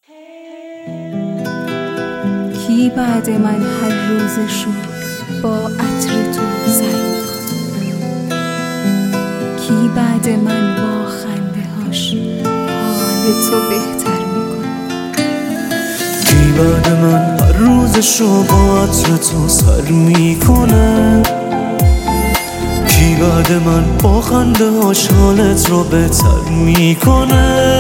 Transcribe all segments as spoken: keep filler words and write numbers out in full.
کی بعد من هر روزشو با عطر تو سر میکنه؟ کی بعد من با خنده هاش حال تو بهتر میکنه؟ کی بعد من هر روزشو با عطر تو سر میکنه؟ کی بعد من با خنده هاش حالت رو بهتر میکنه؟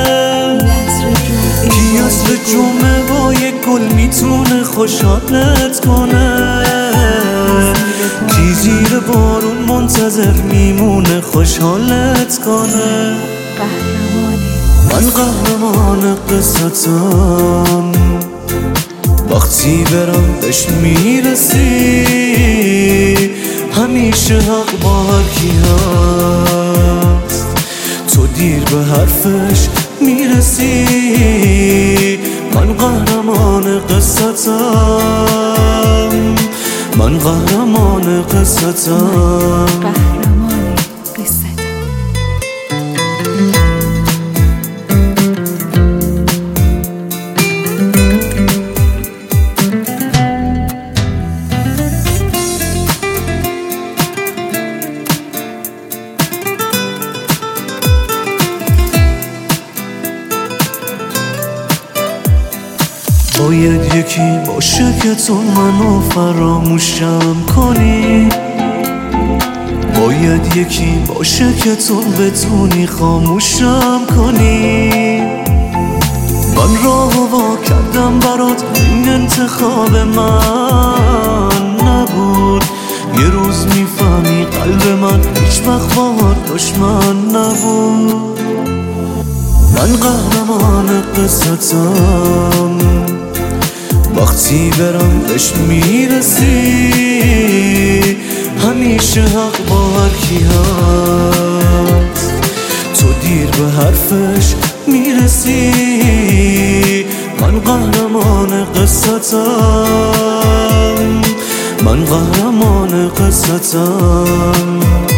کی عصر جمعه با یک گل میتونه خوشحالت کنه؟ کی زیر بارون منتظر میمونه خوشحالت کنه؟ من قهرمان قصتم، وقتی برم بهش میرسی همیشه حق با هر کی هست، تو دیر به حرفش میرسی. من قهرمان قصتم، من قهرمان قصتم. قهرمان قصتم. باید یکی باشه که تو منو فراموشم کنی، باید یکی باشه که تو بتونی خاموشم کنی. من راه وا کردم برات، این انتخاب من نبود. یه روز میفهمی قلب من هیچ وقت باهات دشمن نبود. من قهرمان قصتم، وقتی برم بهش میرسی همیشه حق با هر کی هست، تو دیر به حرفش میرسی. من قهرمان قصتم، من قهرمان قصتم.